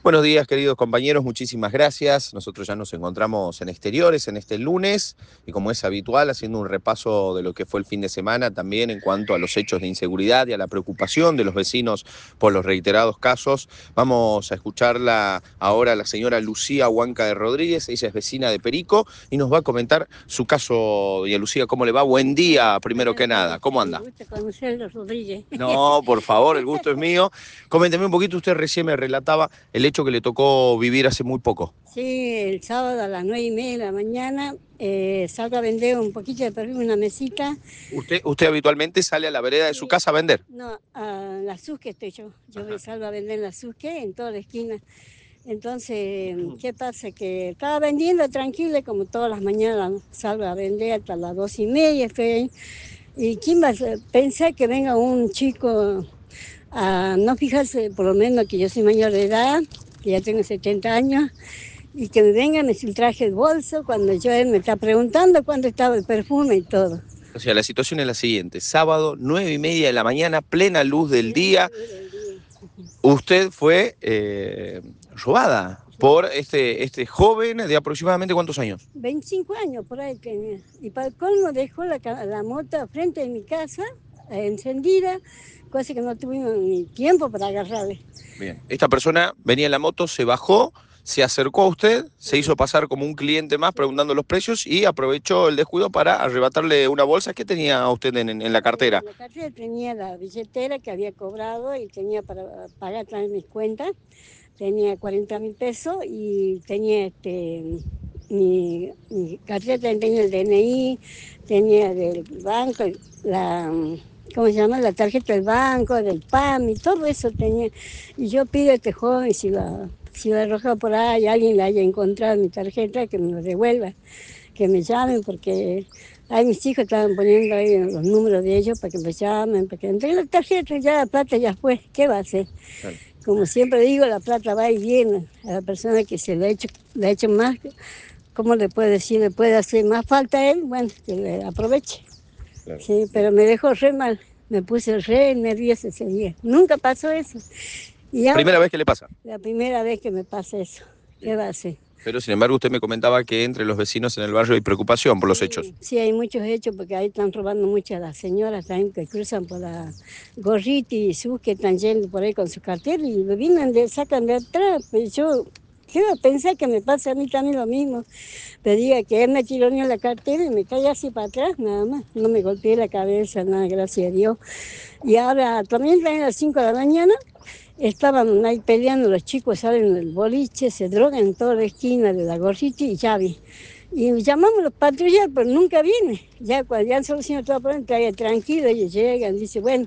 Buenos días, queridos compañeros, muchísimas gracias. Nosotros ya nos encontramos en exteriores en este lunes y como es habitual, haciendo un repaso de lo que fue el fin de semana también en cuanto a los hechos de inseguridad y a la preocupación de los vecinos por los reiterados casos. Vamos a escucharla ahora a la señora Lucía Huanca de Rodríguez, ella es vecina de Perico y nos va a comentar su caso. Doña Lucía, ¿cómo le va? Buen día, primero que nada. ¿Cómo anda? Me gusta conocerlo, Rodríguez. No, por favor, el gusto es mío. Coménteme un poquito, usted recién me relataba el hecho que le tocó vivir hace muy poco. Sí, el sábado a las 9:30 de la mañana salgo a vender un poquito de perfume, una mesita. ¿Usted habitualmente sale a la vereda de su casa a vender? No, a la Susque estoy yo. Yo me salgo a vender en la Susque, en toda la esquina. Entonces, ¿qué pasa? Que estaba vendiendo tranquila, como todas las mañanas salgo a vender hasta las 2:30, estoy ahí. ¿Y quién va a pensar que venga un chico a no fijarse, por lo menos que yo soy mayor de edad, que ya tengo 70 años, y que me venga, me traje el bolso cuando él me está preguntando cuándo estaba el perfume y todo? O sea, la situación es la siguiente. Sábado, 9:30 de la mañana, plena luz del día, usted fue robada por este joven de aproximadamente ¿cuántos años? 25 años por ahí tenía. Y para el colmo dejó la moto frente de mi casa, encendida, cosa que no tuvimos ni tiempo para agarrarle. Bien. Esta persona venía en la moto, se bajó, se acercó a usted, se hizo pasar como un cliente más preguntando los precios y aprovechó el descuido para arrebatarle una bolsa que tenía usted en la cartera. En la cartera tenía la billetera que había cobrado y tenía para pagar también mis cuentas. Tenía 40.000 pesos y tenía mi cartera, tenía el DNI, tenía del banco, ¿cómo se llama? La tarjeta del banco, del PAM y todo eso tenía. Y yo pido a este joven si lo arroja por ahí, alguien le haya encontrado mi tarjeta, que me lo devuelva, que me llamen, porque ahí mis hijos estaban poniendo ahí los números de ellos para que me llamen, para que entreguen la tarjeta, ya la plata ya fue, ¿qué va a hacer? Claro. Como siempre digo, la plata va y viene a la persona que se le ha hecho más, ¿cómo le puede decir? Le puede hacer más falta a él, bueno, que le aproveche. Claro. Sí, pero me dejó re mal, me puse re nerviosa ese día. Nunca pasó eso. Y ahora, ¿Primera vez que le pasa? la primera vez que me pasa eso. ¿Qué va a hacer? Pero sin embargo usted me comentaba que entre los vecinos en el barrio hay preocupación por los hechos. Sí, hay muchos hechos porque ahí están robando muchas las señoras también que cruzan por la Gorriti y Sus, que están yendo por ahí con su cartel y lo vienen, sacan de atrás. Pues yo, ¿qué va a pensar que me pasa a mí también lo mismo? Pero diga que él me tironeó la cartera y me cae así para atrás, nada más. No me golpeé la cabeza, nada, gracias a Dios. Y ahora también a las 5 de la mañana. Estaban ahí peleando, los chicos salen del boliche, se drogan en toda la esquina de la Gorriti y Xavi. Y llamamos a los patrulleros, pero nunca viene. Ya cuando ya han solucionado todo el problema, todavía tranquilo, ellos llegan, dicen, bueno,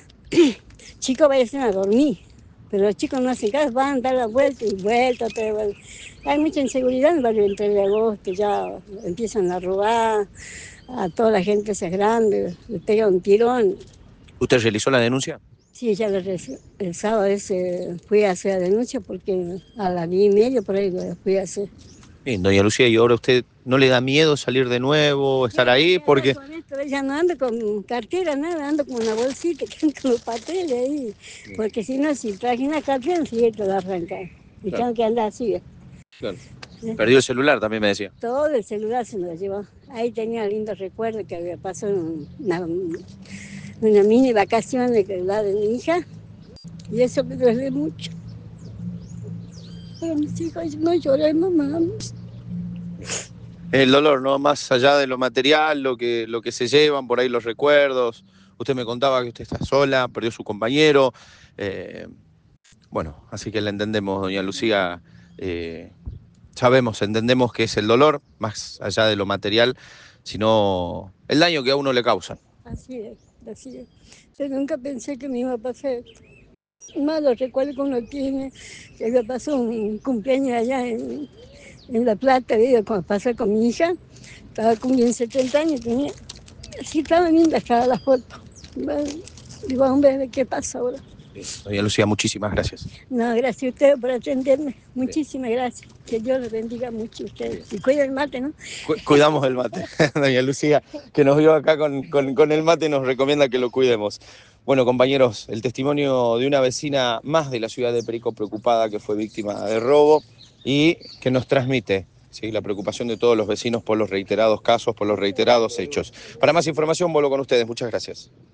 chicos, vayan a dormir. Pero los chicos no hacen caso, van a dar la vuelta y vuelta, otra vez. Hay mucha inseguridad en el barrio del 3 de agosto, ya empiezan a robar, a toda la gente se es grande, le pega un tirón. ¿Usted realizó la denuncia? Sí, ya el sábado ese fui a hacer la denuncia porque a las 10:30 por ahí lo fui a hacer. Bien, doña Lucía, ¿y ahora usted no le da miedo salir de nuevo, estar ahí? Porque... Con esto, ya no ando con cartera, nada, ando con una bolsita con los papeles ahí. Porque si no, si traje una cartera, enseguida te la arrancan. Y Claro. tengo que andar así. Claro. Perdió el celular, también me decía. Todo el celular se me lo llevó. Ahí tenía lindos recuerdos que había pasado una mini vacación de la de mi hija. Y eso me duele mucho. Pero mis hijos, no lloré, mamá. El dolor, ¿no? Más allá de lo material, lo que se llevan por ahí los recuerdos. Usted me contaba que usted está sola, perdió su compañero. Bueno, así que la entendemos, doña Lucía. Entendemos que es el dolor, más allá de lo material, sino el daño que a uno le causan. Así es, así es. Yo nunca pensé que me iba a pasar esto. Malos recuerdos que uno tiene, que me pasó un cumpleaños allá en La Plata, cuando pasé con mi hija, estaba cumpliendo 70 años, tenía, así estaba linda, estaba la foto. Bueno, digo, hombre, ¿qué pasa ahora? Doña Lucía, muchísimas gracias. No, gracias a ustedes por atenderme. Muchísimas gracias. Que Dios les bendiga mucho a ustedes. Y cuiden el mate, ¿no? Cuidamos el mate. Doña Lucía, que nos vio acá con el mate, nos recomienda que lo cuidemos. Bueno, compañeros, el testimonio de una vecina más de la ciudad de Perico preocupada que fue víctima de robo y que nos transmite, ¿sí?, la preocupación de todos los vecinos por los reiterados casos, por los reiterados hechos. Para más información, vuelvo con ustedes. Muchas gracias.